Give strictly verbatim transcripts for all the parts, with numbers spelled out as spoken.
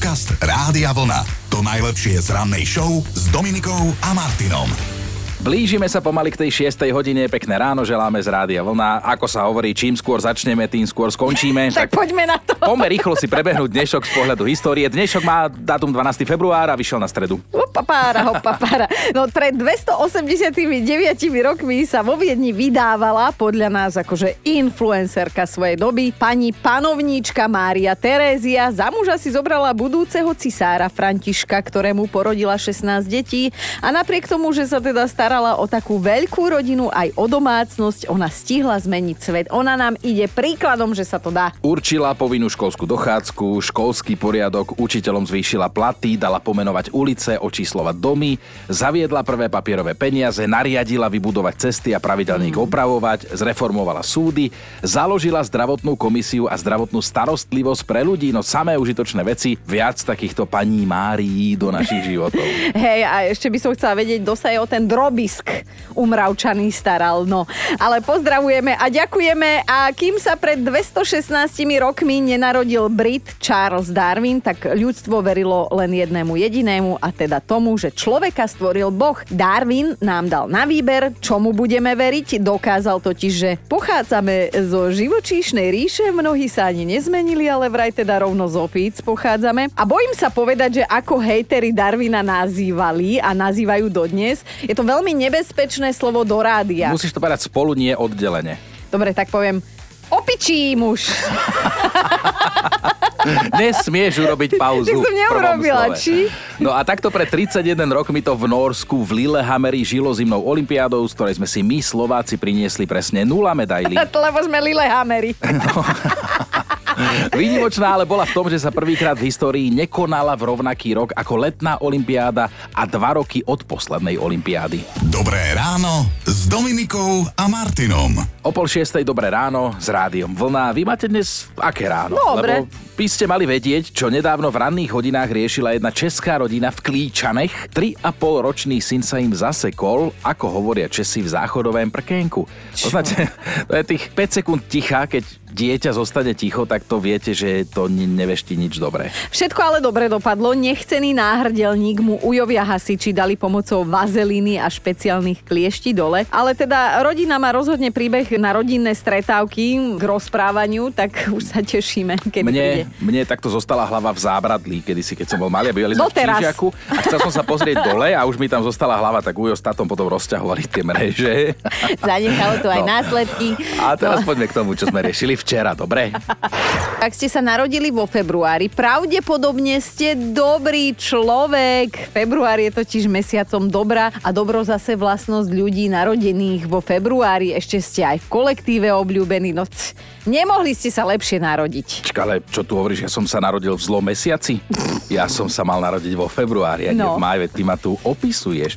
Podcast Rádia Vlna. To najlepšie z rannej show s Dominikou a Martinom. Blížime sa pomaly k tej šiestej hodine. Pekné ráno želáme z Rádia Vlna. Ako sa hovorí, čím skôr začneme, tým skôr skončíme. tak, tak poďme na to. Poďme rýchlo si prebehnúť dnešok z pohľadu histórie. Dnešok má dátum dvanásteho februára a vyšiel na stredu. Opapára, opapára. No pred dvestoosemdesiatdeväť rokmi sa vo Viedni vydávala podľa nás akože influencerka svojej doby pani panovníčka Mária Terézia. Za muža si zobrala budúceho cisára Františka, ktorému porodila šestnásť detí. A napriek tomu, že sa teda starala o takú veľkú rodinu, aj o domácnosť, ona stihla zmeniť svet. Ona nám ide príkladom, že sa to dá. Určila povinnú školskú dochádzku, školský poriadok, učiteľom zvýšila platy, dala pomenovať ulice, očíslovať domy, zaviedla prvé papierové peniaze, nariadila vybudovať cesty a pravidelne ich mm. opravovať, zreformovala súdy, založila zdravotnú komisiu a zdravotnú starostlivosť pre ľudí, no samé užitočné veci, viac takýchto paní Márií do našich životov. Hej, a ešte by som chcela vedieť, kto sa je o ten drobisk umravčaný staral, no. Ale pozdravujeme a ďakujeme, a kým sa pred dvestošestnástimi rokmi nenarodil Brit Charles Darwin, tak ľudstvo verilo len jednému jedinému, a teda tomu, že človeka stvoril Boh. Darwin nám dal na výber, čomu budeme veriť. Dokázal totiž, že pochádzame zo živočíšnej ríše, mnohí sa ani nezmenili, ale vraj teda rovno z opíc pochádzame. A bojím sa povedať, že ako hejteri Darwina nazývali a nazývajú dodnes, je to veľmi nebezpečné slovo do rádia. Musíš to povedať spolu, nie oddelene. Dobre, tak poviem opičí muž. Nesmieš urobiť pauzu. Tak som neurobila, či? No a takto pred tridsaťjeden rokmi to v Nórsku v Lillehammeri žilo zimnou olympiádou, z ktorej sme si my Slováci priniesli presne nula medailí. Lebo sme Lillehammeri. No. Výnimočná ale bola v tom, že sa prvýkrát v histórii nekonala v rovnaký rok ako letná olympiáda a dva roky od poslednej olympiády. Dobré ráno s Dominikou a Martinom. O pol šiestej Dobré ráno s Rádiom Vlna. Vy máte dnes aké ráno? Dobre. Lebo by ste mali vedieť, čo nedávno v ranných hodinách riešila jedna česká rodina v Klíčanech. Tri a pol ročný syn sa im zasekol, ako hovoria Česi, v záchodovém prkénku. Poznáte, to je tých päť sekúnd ticha, keď dieťa zostane ticho, tak to viete, že to neveští nič dobré. Všetko ale dobre dopadlo. Nechcený náhrdelník mu ujovia hasiči dali pomocou vazelíny a špeciálnych kliešti dole. Ale teda rodina má rozhodne príbeh na rodinné stretávky k rozprávaniu, tak už sa tešíme, keď mne, príde. Mne takto zostala hlava v zábradlí, kedysi, keď som bol malý, a bývali sme v Doteraz. Čížiaku a chcel som sa pozrieť dole a už mi tam zostala hlava, tak Ujo s tátom potom rozťahovali tie mreže. Zanechalo to aj No. následky. A teraz No. poďme k tomu, čo sme riešili včera, dobre? Ak ste sa narodili vo februári, pravdepodobne ste dobrý človek. Február je totiž mesiacom dobra a dobro zase vlastnosť ľudí narodených vo februári. Ešte ste aj v kolektíve obľúbení. No, c- nemohli ste sa lepšie narodiť. Čaká, ale čo tu hovoríš, ja som sa narodil v zlom mesiaci? Ja som sa mal narodiť vo februári, a nie No. v máji, veď ty ma tu opisuješ.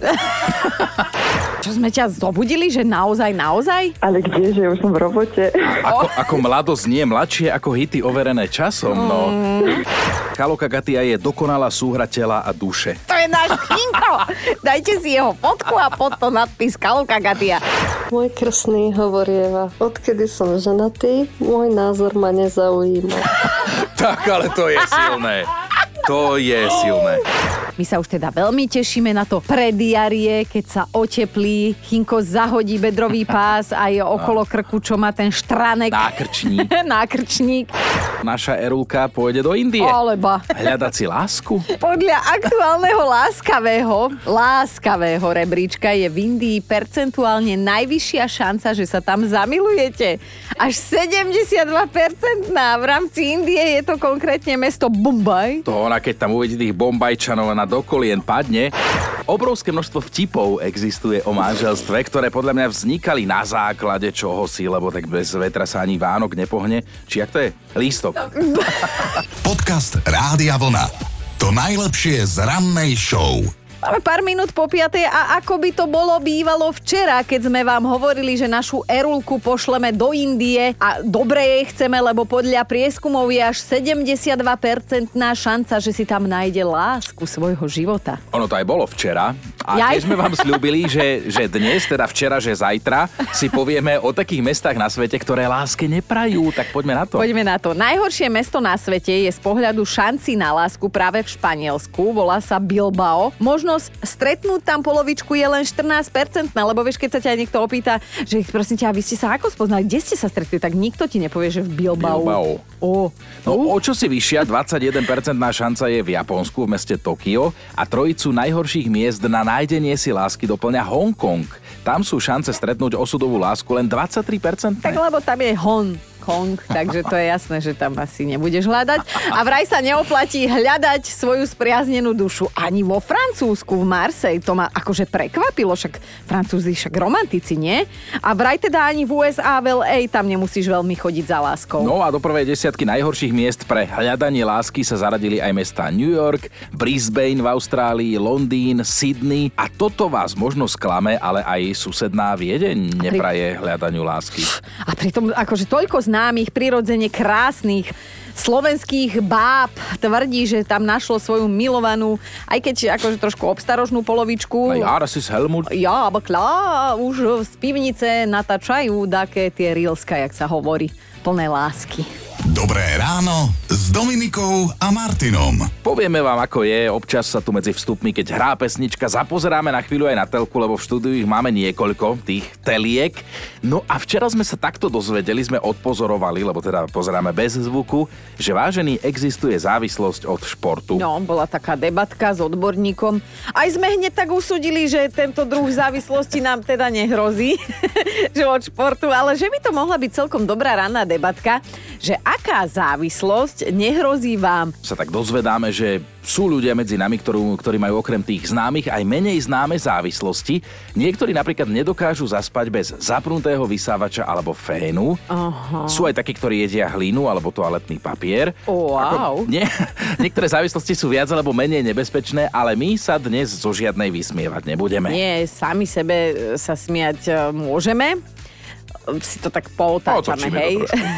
Čo sme ťa zobudili, že naozaj, naozaj? Ale kde, že už som v robote. Ako, ako mladosť nie mladšie ako hity overené časom, no. Kalka Gatia je dokonalá súhra tela a duše. To je náš Kinko. Dajte si jeho fotku a pod to nadpis Kalka Gatia. Môj krstný hovorieva, odkedy som ženatý, môj názor ma nezaujíma. Tak, ale to je silné. To je silné. My sa už teda veľmi tešíme na to prediarie, keď sa oteplí. Chinko zahodí bedrový pás a je okolo krku, čo má ten štranek. Nákrčník. Nákrčník. Naša Erulka pôjde do Indie. Alebo Hľadať si lásku. podľa aktuálneho láskavého, láskavého rebríčka je v Indii percentuálne najvyššia šanca, že sa tam zamilujete. Až sedemdesiatdva percent. V rámci Indie je to konkrétne mesto Bombaj. To ona, keď tam uvidí tých Bombajčanov a na dokolien padne. Obrovské množstvo vtipov existuje o manželstve, ktoré podľa mňa vznikali na základe čohosi, lebo tak bez vetra sa ani Vánok nepohne. Či jak to je? Lístok. Podcast Rádia Vlna. To najlepšie z rannej show. Máme pár minút po piatej a ako by to bolo bývalo včera, keď sme vám hovorili, že našu Erulku pošleme do Indie a dobre jej chceme, lebo podľa prieskumov je až sedemdesiatdva percent šanca, že si tam nájde lásku svojho života. Ono to aj bolo včera, A tiež sme vám sľúbili, že, že dnes, teda včera, že zajtra si povieme o takých mestách na svete, ktoré láske neprajú. Tak poďme na to. Poďme na to. Najhoršie mesto na svete je z pohľadu šanci na lásku práve v Španielsku. Volá sa Bilbao. Možnosť stretnúť tam polovičku je len štrnásť percent, lebo vieš, keď sa ťa niekto opýta, že prosím ťa, vy ste sa ako spoznali, kde ste sa stretli, tak nikto ti nepovie, že v Bilbao. Bilbao. Oh. No o čo si vyššia, dvadsaťjeden percent šanca je v Japonsku, v meste Tokio a trojicu najhorších miest na nájdenie si lásky doplňa Hongkong. Tam sú šance stretnúť osudovú lásku len dvadsaťtri percent. Tak lebo tam je Hon. Kong, takže to je jasné, že tam asi nebudeš hľadať. A vraj sa neoplatí hľadať svoju spriaznenú dušu ani vo Francúzsku, v Marseille. To ma akože prekvapilo, však Francúzi však romantici, nie? A vraj teda ani v ú es á, v el ej tam nemusíš veľmi chodiť za láskou. No a do prvej desiatky najhorších miest pre hľadanie lásky sa zaradili aj mestá New York, Brisbane v Austrálii, Londýn, Sydney. A toto vás možno sklame, ale aj susedná Viedeň nepraje hľadaniu lásky. A pritom akože toľko známych, prirodzene krásnych slovenských báb tvrdí, že tam našlo svoju milovanú, aj keď akože trošku obstarožnú polovičku. Ja, das ist Helmut. Ja, aber klar, už z pivnice natáčajú také tie reelska, jak sa hovorí, plné lásky. Dobré ráno s Dominikou a Martinom. Povieme vám, ako je. Občas sa tu medzi vstupmi, keď hrá pesnička, zapozeráme na chvíľu aj na telku, lebo v štúdiu ich máme niekoľko, tých teliek. No a včera sme sa takto dozvedeli, sme odpozorovali, lebo teda pozeráme bez zvuku, že vážený, existuje závislosť od športu. No, bola taká debatka s odborníkom. Aj sme hneď tak usúdili, že tento druh závislosti nám teda nehrozí, že od športu, ale že by to mohla byť celkom dobrá ranná debatka, že aká závislosť nehrozí vám? Sa tak dozvedáme, že sú ľudia medzi nami, ktorú, ktorí majú okrem tých známych aj menej známe závislosti. Niektorí napríklad nedokážu zaspať bez zapnutého vysávača alebo fénu. Aha. Sú aj takí, ktorí jedia hlínu alebo toaletný papier. Wow. Ako, nie, niektoré závislosti sú viac alebo menej nebezpečné, ale my sa dnes zo žiadnej vysmievať nebudeme. Nie, sami sebe sa smiať môžeme. Si to tak poutáčame, hej.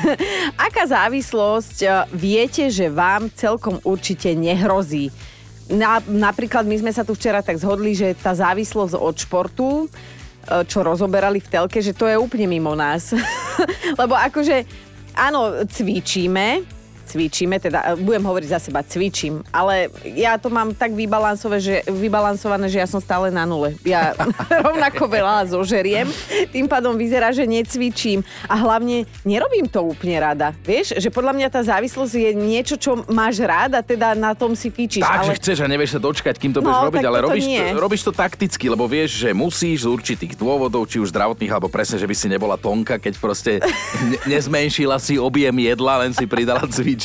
Aká závislosť viete, že vám celkom určite nehrozí? Na, napríklad my sme sa tu včera tak zhodli, že tá závislosť od športu, čo rozoberali v telke, že to je úplne mimo nás. Lebo akože, áno, cvičíme, cvičíme, teda budem hovoriť za seba, cvičím, ale ja to mám tak vybalansové, že, vybalansované, že ja som stále na nule. Ja rovnako veľa zožeriem, tým pádom vyzerá, že necvičím a hlavne nerobím to úplne rada. Vieš, že podľa mňa tá závislosť je niečo, čo máš rád a teda na tom si fíčiš. Takže ale... chceš a nevieš sa dočkať, kým to no, budeš robiť, ale robíš to, robíš to takticky, lebo vieš, že musíš z určitých dôvodov, či už zdravotných, alebo presne, že by si nebola tonka, keď proste ne- nezmenšila si objem jedla, len si pridala cvičenie.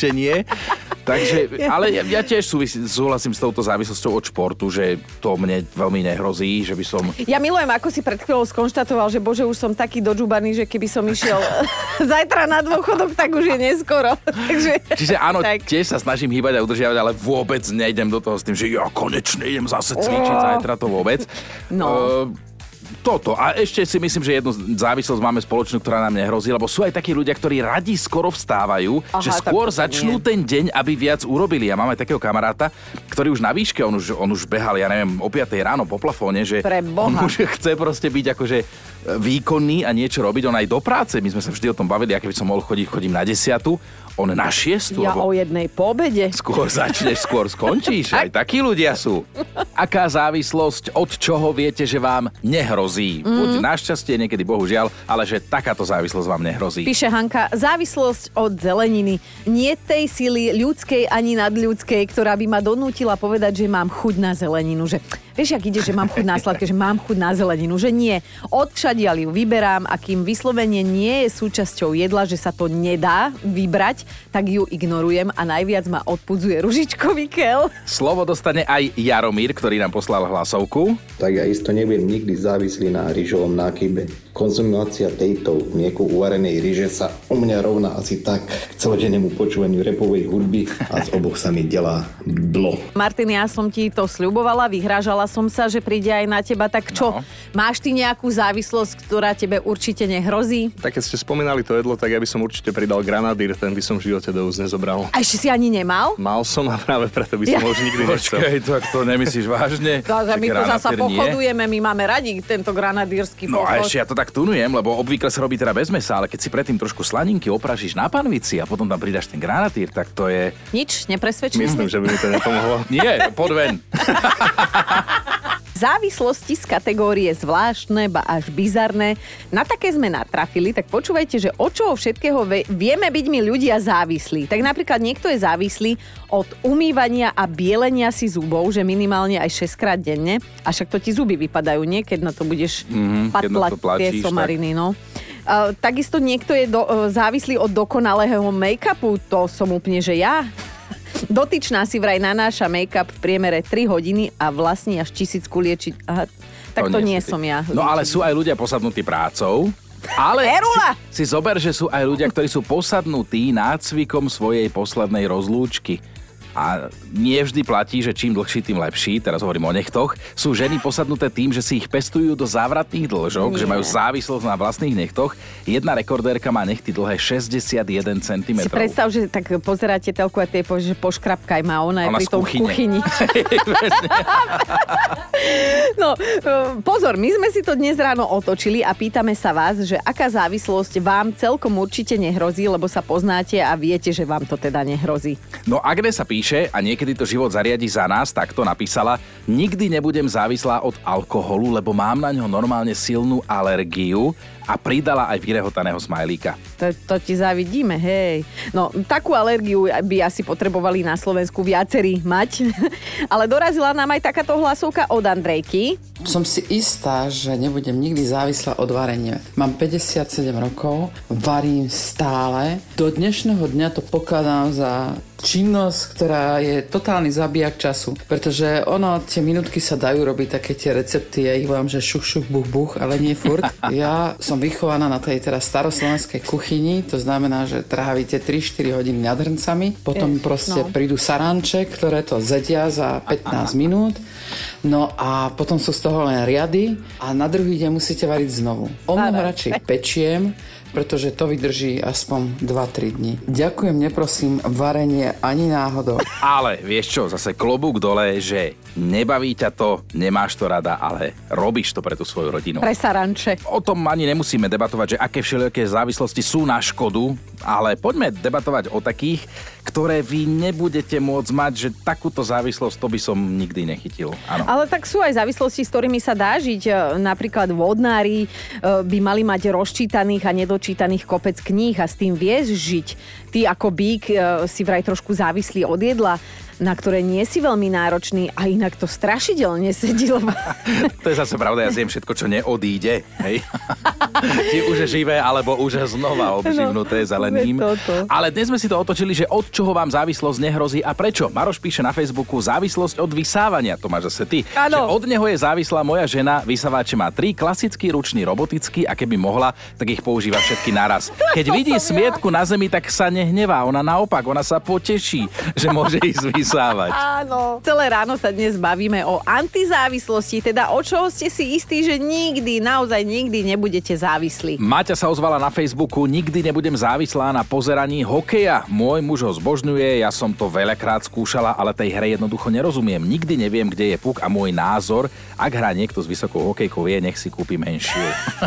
Takže, ale ja, ja tiež súvisí, súhlasím s touto závislosťou od športu, že to mne veľmi nehrozí, že by som... Ja milujem, ako si pred chvíľou skonštatoval, že bože, už som taký dožubaný, že keby som išiel zajtra na dôchodok, tak už je neskoro. Takže, Čiže áno, tak. tiež sa snažím hýbať a udržiavať, ale vôbec nejdem do toho s tým, že ja konečne idem zase cvičiť oh. zajtra, to vôbec. No. Uh, Toto. A ešte si myslím, že jednu závislosť máme spoločnú, ktorá nám nehrozí, lebo sú aj takí ľudia, ktorí radi skoro vstávajú, Aha, že skôr začnú nie. ten deň, aby viac urobili. A máme takého kamaráta, ktorý už na výške, on už, on už behal, ja neviem, o piatej ráno po plafóne, že on už chce proste byť akože výkonný a niečo robiť. On aj do práce, my sme sa vždy o tom bavili, a keby som mohol chodiť, chodím na desiatu, on na šiestu. Ja o jednej po obede. Skôr začneš, skôr skončíš. Aj takí ľudia sú. Aká závislosť, od čoho viete, že vám nehrozí? Mm. Buď našťastie, niekedy bohužiaľ, ale že takáto závislosť vám nehrozí. Píše Hanka, závislosť od zeleniny. Nie tej sily ľudskej ani nadľudskej, ktorá by ma donútila povedať, že mám chuť na zeleninu. Že, vieš, ak ide, že mám chuť na sladké, že mám chuť na zeleninu. Že nie. Odvšadiaľ ju vyberám a kým vyslovene nie je súčasťou jedla, že sa to nedá vybrať, tak ju ignorujem a najviac ma odpudzuje ružičkový kel. Slovo dostane aj Jaromír, ktorý nám poslal hlasovku. Tak ja isto nebudem nikdy závislý na ryžovom nákybe. Konzumácia tejto v mieku uvarenej ryže sa U mňa rovná asi tak k celodennému počúvaniu rapovej hudby a z oboch sa mi delá blo. Martin, ja som ti to sľubovala, vyhrážala som sa, že príde aj na teba, tak čo? No. Máš ty nejakú závislosť, ktorá tebe určite nehrozí? Tak keď ste spomínali to jedlo, tak ja by som určite pridal granadír, ten by som v živote do úst nezobral. A ešte si ani nemal? Mal som a práve preto by som ja. ho už nikdy nechcel. Počkej, to, to nemyslíš vážne? To, my tu zasa pochodujeme, my máme radi tento granadírsky pochod. No a ešte ja to tak tunujem, lebo obvykle sa robí teda bez mesa, ale keď si predtým trošku slaninky opražíš na panvici a potom tam pridáš ten granadír, tak to je... Nič, nepresvedčím. Myslím, že by mi to nepomohlo. Nie, poď ven. Závislosti z kategórie zvláštne, ba až bizarné. Na také sme natrafili, tak počúvajte, že od čoho všetkého vieme byť my ľudia závislí. Tak napríklad niekto je závislý od umývania a bielenia si zubov, že minimálne aj šesť krát denne. A však to ti zuby vypadajú, nie? Keď na to budeš mm-hmm, patlať tie somariny, no. Uh, takisto niekto je do, uh, závislý od dokonalého make-upu. To som úplne, že ja... Dotyčná si vraj nanáša make-up v priemere tri hodiny a vlastne až tisícku liečiť. Aha, tak to, to nie, nie som ja. No ale sú aj ľudia posadnutí prácou. Ale si, si zober, že sú aj ľudia, ktorí sú posadnutí nácvikom svojej poslednej rozlúčky. A nie vždy platí, že čím dlhší, tým lepší. Teraz hovorím o nechtoch. Sú ženy posadnuté tým, že si ich pestujú do závratných dĺžok, nie. Že majú závislosť na vlastných nechtoch. Jedna rekordérka má nechty dlhé šesťdesiatjeden centimetrov. Si predstav, že tak pozeráte telku a tie že poškrapkaj má, ona je ona pri tom v kuchyni. No, pozor, my sme si to dnes ráno otočili a pýtame sa vás, že aká závislosť vám celkom určite nehrozí, lebo sa poznáte a viete, že vám to teda nehrozí. No Agnes sa píše, a niekedy to život zariadi za nás, takto napísala: nikdy nebudem závislá od alkoholu, lebo mám na ňo normálne silnú alergiu, a pridala aj vyrehotaného smajlíka. To, to ti závidíme, hej. No, takú alergiu by asi potrebovali na Slovensku viacerí mať. Ale dorazila nám aj takáto hlasovka od Andrejky. Som si istá, že nebudem nikdy závislá od varenia. Mám päťdesiatsedem rokov, varím stále. Do dnešného dňa to pokladám za činnosť, ktorá je totálny zabijak času. Pretože ono, tie minútky sa dajú robiť také tie recepty, ja ich vám, že šuch, šuch, buch, buch, ale nie furt. Ja som vychovaná na tej teraz staroslovenskej kuchyni, to znamená, že trávite tri štyri hodiny nad hrncami, potom je, proste no. prídu saranče, ktoré to zedia za pätnásť minút, no a potom sú z toho len riady a na druhý deň musíte variť znovu. O mnoho radšej pečiem, pretože to vydrží aspoň dva tri dni. Ďakujem, neprosím, varenie ani náhodou. Ale vieš čo, zase klobúk dole, že nebaví ťa to, nemáš to rada, ale robíš to pre tú svoju rodinu. Pre saranče. O tom ani nemusíme debatovať, že aké všelijaké závislosti sú na škodu, ale poďme debatovať o takých, ktoré vy nebudete môcť mať, že takúto závislosť to by som nikdy nechytil. Áno. Ale tak sú aj závislosti, s ktorými sa dá žiť. Napríklad vodnári by mali mať rozčítaných a nedočítaných kopec kníh a s tým vieš žiť. Ty ako bík si vraj trošku závislý od jedla, na ktoré nie si veľmi náročný a inak to strašidelne sedí. Lebo... To je zase pravda, ja zjem všetko, čo neodíde. Hej? Či už je živé, alebo už je znova obživnuté no, zeleným. Ale dnes sme si to otočili, že od čoho vám závislosť nehrozí a prečo. Maroš píše na Facebooku: závislosť od vysávania. To máš zase ty. Že od neho je závislá moja žena. Vysávače má tri, klasický, ručný, robotický, a keby mohla, tak ich používa všetky naraz. Keď vidí smietku na zemi, tak sa nehnevá. Ona naopak, ona sa poteší, že môže ísť vysávať. Áno. Celé ráno sa dnes bavíme o antizávislosti, teda o čoho ste si istí, že nikdy, naozaj nikdy nebudete závislí. Maťa sa ozvala na Facebooku: nikdy nebudem závislá na pozeraní hokeja. Môj muž ho zbožňuje, ja som to veľakrát skúšala, ale tej hre jednoducho nerozumiem. Nikdy neviem, kde je puk a môj názor, ak hrá niekto s vysokou hokejkou, je, nech si kúpi menšiu.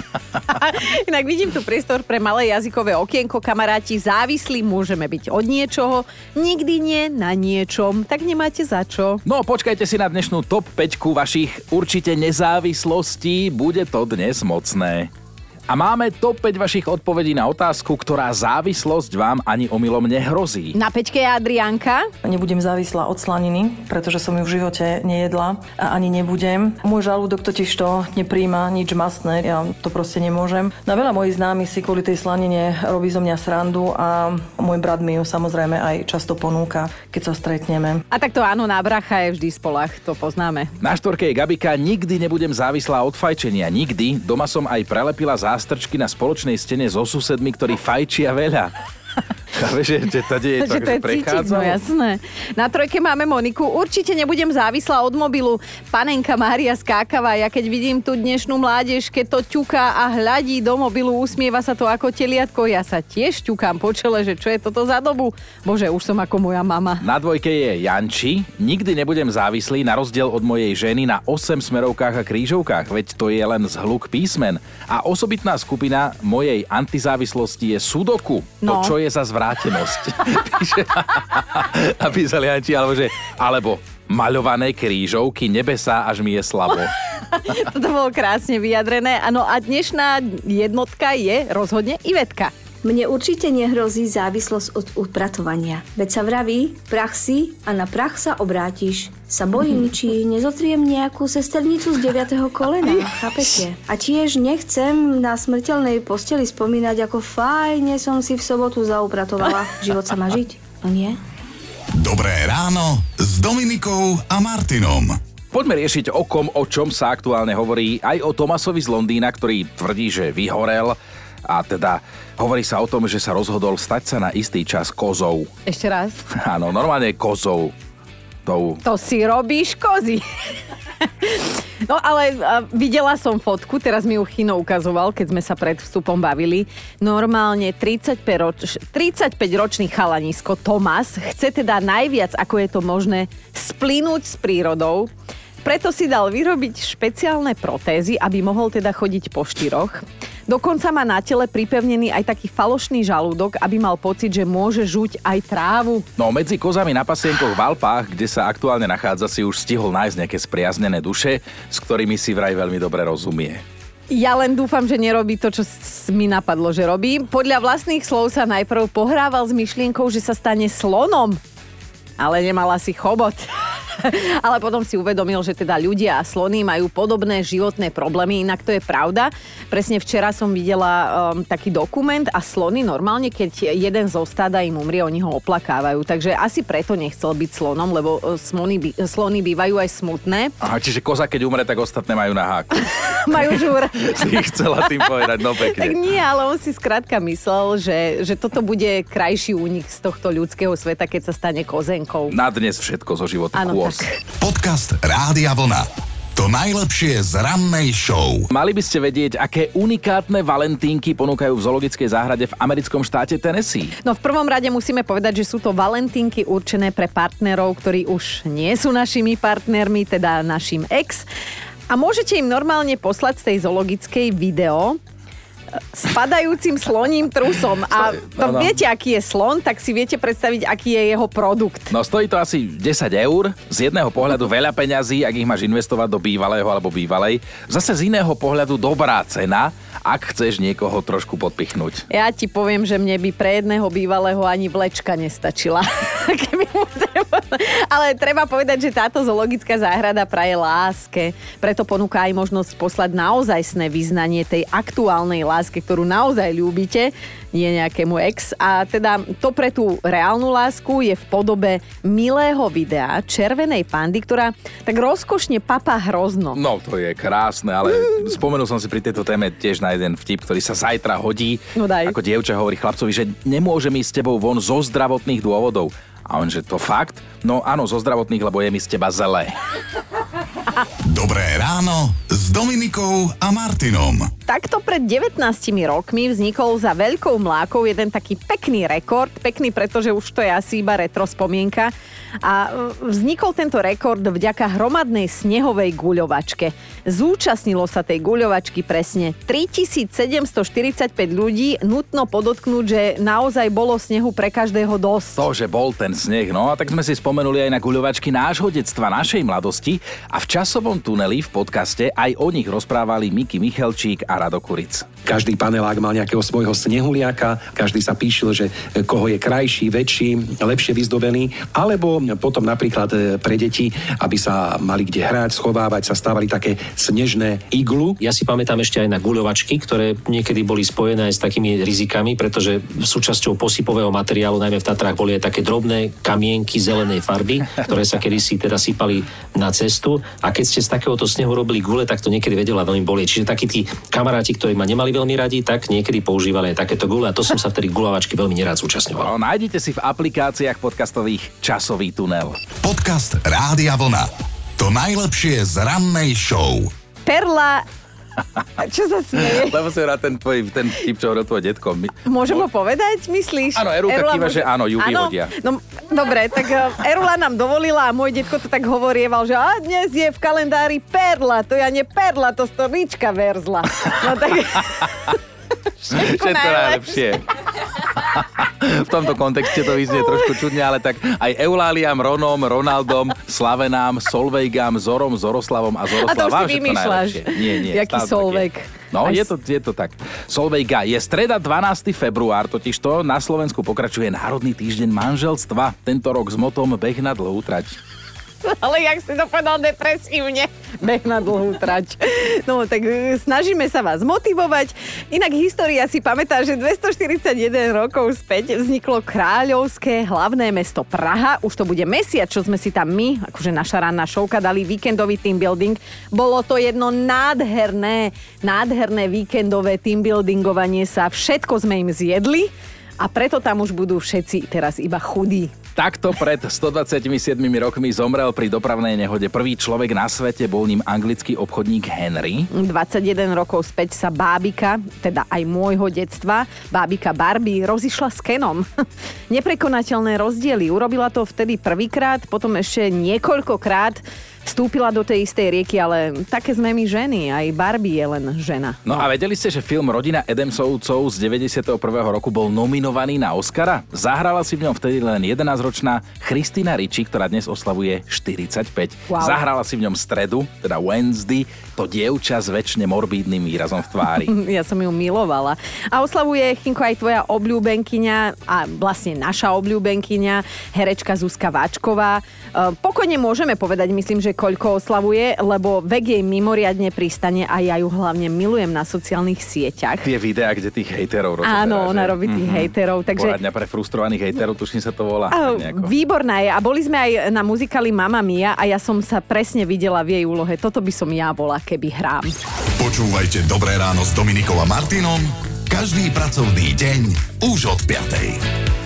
Inak vidím tu priestor pre malé jazykové okienko, kamaráti. Závislí môžeme byť od niečoho, nikdy nie na niečom. Tak nemáte za čo. No, počkajte si na dnešnú top päťku vašich určite nezávislostí. Bude to dnes mocné. A máme top päť vašich odpovedí na otázku, ktorá závislosť vám ani omylom nehrozí. Na päťke je Adriánka. Nebudem závislá od slaniny, pretože som ju v živote nejedla a ani nebudem. Môj žalúdok totiž to nepríjma nič mastné, ja to proste nemôžem. Na veľa mojich známych si kvôli tej slanine robí zo mňa srandu a môj brat mi ju samozrejme aj často ponúka, keď sa stretneme. A tak to áno, na bracha je vždy spolach, to poznáme. Na štvorke je Gabika: nikdy nebudem závislá od fajčenia, nikdy. Doma som aj prelepila závislosť zástrčky na spoločnej stene so susedmi, ktorí fajčia veľa. Chápeš, že to je že to je cítiť, no jasné. Na trojke máme Moniku. Určite nebudem závislá od mobilu. Panenka Mária skákava. Ja keď vidím tú dnešnú mládež, keď to ťuká a hľadí do mobilu, usmieva sa to ako teliatko. Ja sa tiež ťukám po čele, že čo je toto za dobu. Bože, už som ako moja mama. Na dvojke je Janči. Nikdy nebudem závislý na rozdiel od mojej ženy na osem smerovkách a krížovkách, veď to je len zhluk písmen. A osobitná skupina mojej antizávislosti je Sudoku. No. To, čo je za zvrátenosť. Píše, a písali Janči, alebo že, alebo maľované krížovky, nebesá, až mi je slabo. Toto bolo krásne vyjadrené. Áno, a dnešná jednotka je rozhodne Ivetka. Mne určite nehrozí závislosť od upratovania. Veď sa vraví, prach si a na prach sa obrátiš. Sa bojím, či nezotriem nejakú sesternicu z deviateho kolena, chápete? A tiež nechcem na smrteľnej posteli spomínať, ako fajne som si v sobotu zaupratovala. Život sa má žiť, no nie? Dobré ráno s Dominikou a Martinom. Poďme riešiť o kom, o čom sa aktuálne hovorí. Aj o Tomasovi z Londýna, ktorý tvrdí, že vyhorel. A teda hovorí sa o tom, že sa rozhodol stať sa na istý čas kozou. Ešte raz. Áno, normálne kozou. Tou... To si robíš kozy. No ale uh, videla som fotku, teraz mi ju Chino ukazoval, keď sme sa pred vstupom bavili. Normálne tridsaťpäťročný chalanisko Tomas chce teda najviac, ako je to možné, splynúť s prírodou. Preto si dal vyrobiť špeciálne protézy, aby mohol teda chodiť po štyroch. Dokonca má na tele pripevnený aj taký falošný žalúdok, aby mal pocit, že môže žuť aj trávu. No medzi kozami na pasienkoch v Alpách, kde sa aktuálne nachádza, si už stihol nájsť nejaké spriaznené duše, s ktorými si vraj veľmi dobre rozumie. Ja len dúfam, že nerobí to, čo mi napadlo, že robí. Podľa vlastných slov sa najprv pohrával s myšlienkou, že sa stane slonom, ale nemal asi chobot. Ale potom si uvedomil, že teda ľudia a slony majú podobné životné problémy, inak to je pravda. Presne včera som videla um, taký dokument a slony normálne, keď jeden zo stáda im umrie, oni ho oplakávajú. Takže asi preto nechcel byť slonom, lebo slony, slony bývajú aj smutné. Aha, čiže koza, keď umre, tak ostatné majú na háku. Majú žúr. Si chcela tým povedať, no pekne. Tak nie, ale on si skrátka myslel, že, že toto bude krajší únik z tohto ľudského sveta, keď sa stane kozenkou. Na dnes všetko zo života Áno, kôz. Podcast Rádia Vlna. To najlepšie z rannej show. Mali by ste vedieť, aké unikátne valentínky ponúkajú v zoologickej záhrade v americkom štáte Tennessee. No v prvom rade musíme povedať, že sú to valentínky určené pre partnerov, ktorí už nie sú našimi partnermi, teda našim ex. A môžete im normálne poslať z tej zoologickej video s padajúcim sloním trusom. A to no, no. Viete, aký je slon, tak si viete predstaviť, aký je jeho produkt. No stojí to asi desať eur. Z jedného pohľadu veľa peňazí, ak ich máš investovať do bývalého alebo bývalej. Zase z iného pohľadu dobrá cena, ak chceš niekoho trošku podpichnúť. Ja ti poviem, že mne by pre jedného bývalého ani vlečka nestačila. Ale treba povedať, že táto zoologická záhrada praje láske. Preto ponúka aj možnosť poslať naozajstné vyznanie tej aktuálnej láske, ktorú naozaj ľúbite, nie nejakému ex. A teda to pre tú reálnu lásku je v podobe milého videa červenej pandy, ktorá tak rozkošne papá hrozno. No, to je krásne, ale spomenul som si pri tejto téme tiež na jeden vtip, ktorý sa zajtra hodí. No daj. Ako dievča hovorí chlapcovi, že nemôže ísť s tebou von zo zdravotných dôvodov. A on, že to fakt? No áno, zo zdravotných, lebo je mi z teba zlé. Dobré ráno s Dominikou a Martinom. Takto pred devätnástimi rokmi vznikol za Veľkou Mlákou jeden taký pekný rekord. Pekný, pretože už to je asi iba retro spomienka. A vznikol tento rekord vďaka hromadnej snehovej guľovačke. Zúčastnilo sa tej guľovačky presne tritisícsedemstoštyridsaťpäť ľudí. Nutno podotknúť, že naozaj bolo snehu pre každého dosť. To, že bol ten sneh, no a tak sme si spomenuli aj na guľovačky nášho detstva, našej mladosti a v časovom tuneli v podcaste aj o nich rozprávali Miky Michalčík a Rado Kuric. Každý panelák mal nejakého svojho snehuliaka, každý sa píšil, že koho je krajší, väčší, lepšie vyzdobený, alebo potom napríklad pre deti, aby sa mali kde hrať, schovávať, sa stávali také snežné iglu. Ja si pamätám ešte aj na guľovačky, ktoré niekedy boli spojené aj s takými rizikami, pretože súčasťou posypového materiálu, najmä v Tatrách, boli aj také drobné kamienky zelenej farby, ktoré sa kedysi teda sypali na cestu a keď ste z takéhoto snehu robili gule, tak to niekedy vedela veľmi bolieť. Čiže takí tí kamaráti, ktorí ma nemali veľmi radi, tak niekedy používali aj takéto gule a to som sa vtedy guľavačky veľmi nerád zúčastňoval. No, nájdete si v aplikáciách podcastových Časový tunel. Podcast Rádia Vlna. To najlepšie z rannej show. Perla... Čo sa smieje? Lebo som rád ten tvoj, ten vtip, čo hovoril tvoj detko. My... Môžem ho povedať, myslíš? Áno, Erulka kýva, môže... že áno, ju vyhodia. No, dobre, tak Erula nám dovolila a môj detko to tak hovorieval, že a dnes je v kalendári Perla, to ja nie Perla, to storička verzla. No tak... Všetko najlepšie. V tomto kontexte to vyznie trošku čudne, ale tak aj Euláliám, Ronom, Ronaldom, Slavenám, Solveigám, Zorom, Zoroslavom a Zoroslav. A to už si vymýšľaš. Nie, nie. Jaký Solveig. No, je to, je to tak. Solveiga. Je streda dvanásteho február, totižto na Slovensku pokračuje Národný týždeň manželstva. Tento rok s motom Beh na dlhú trať. Ale jak si to povedal depresívne. Beh na dlhú trať. No, tak snažíme sa vás motivovať. Inak história si pamätá, že dvestoštyridsaťjeden rokov späť vzniklo kráľovské hlavné mesto Praha. Už to bude mesiac, čo sme si tam my, akože naša ranná šovka, dali víkendový team building. Bolo to jedno nádherné, nádherné víkendové team buildingovanie sa. Všetko sme im zjedli a preto tam už budú všetci teraz iba chudí. Takto pred stodvadsaťsedem rokmi zomrel pri dopravnej nehode prvý človek na svete, bol ním anglický obchodník Henry. dvadsaťjeden rokov späť sa bábika, teda aj môjho detstva, bábika Barbie, rozišla s Kenom. Neprekonateľné rozdiely. Urobila to vtedy prvýkrát, potom ešte niekoľkokrát vstúpila do tej istej rieky, ale také sme my ženy, aj Barbie je len žena. No a vedeli ste, že film Rodina Adamsovcov z deväťdesiateho prvého roku bol nominovaný na Oscara? Zahrala si v ňom vtedy len jedenásťročná Christina Ricci, ktorá dnes oslavuje štyridsaťpäť. Wow. Zahrala si v ňom stredu, teda Wednesday, to dievča s väčšine morbídnym výrazom v tvári. Ja som ju milovala. A oslavuje, Chinko, aj tvoja obľúbenkyňa a vlastne naša obľúbenkyňa, herečka Zuzka Váčková. E, pokojne môžeme povedať, myslím, že koľko oslavuje, lebo vek jej mimoriadne pristane a ja ju hlavne milujem na sociálnych sieťach. Tie videá, kde tých hejterov rozoberá. Áno, ona robí tých mm-hmm. hejterov. Takže... Poradňa pre frustrovaných hejterov, tuším sa to volá. A, výborná je. A boli sme aj na muzikáli Mamma Mia a ja som sa presne videla v jej úlohe. Toto by som ja bola, keby hrám. Počúvajte Dobré ráno s Dominikou a Martinom každý pracovný deň už od piatej.